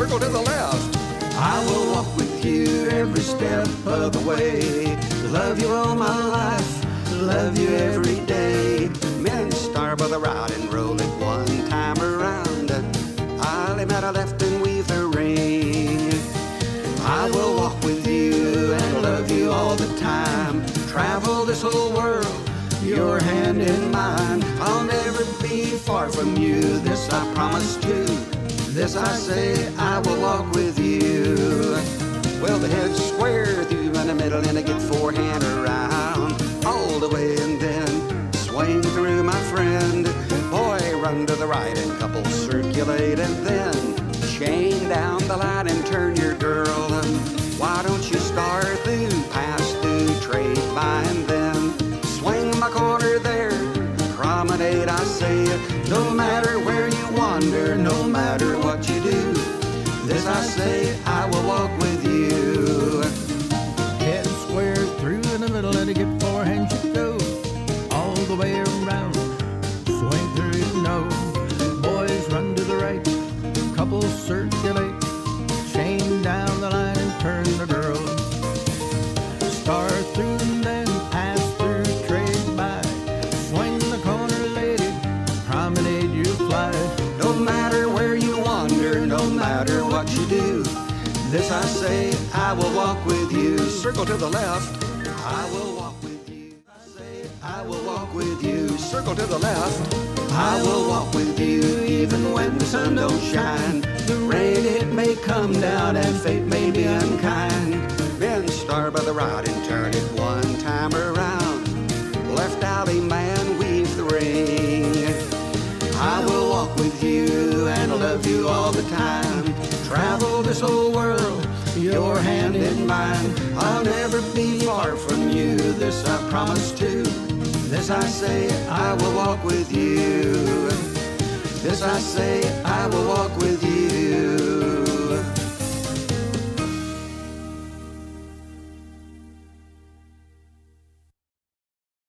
circle to the left. I will walk with you every step of the way. Love you all my life, love you every day. Men start by the right and roll it one time around. I'll aim at a left and weave the ring. I will walk with you and love you all the time. Travel this whole world, your hand in mine. I'll never be far from you, this I promise to. This I say, I will walk with you. Well, the head's square through in the middle and I get forehand around. All the way and then swing through, my friend. Boy, run to the right and couple circulate and then chain down the line and turn your girl. Why don't you start through, pass through, trade by and then swing my corner there. Promenade, I say, no matter where you wander, no matter what you do. This I say, I will walk with you. Head square through in the middle, let it get forehand you go. All the way around, swing through, you know. Boys run to the right, couples circulate, chain down the line and turn the girl. Start through and then pass through, trade by, swing the corner, lady, promenade you fly. No matter where you wander, no matter what you do, this I say, I will walk with you. Circle to the left. I will walk with you. I say, I will walk with you. Circle to the left. I will walk with you even when the sun don't shine. The rain, it may come down and fate may be unkind. Men start by the right and turn it one time around. Left alley man, weave the ring. I will walk with you and love you all the time. Travel this whole world, your hand in mine. I'll never be far from you, this I promise to. This I say, I will walk with you. This I say, I will walk with you.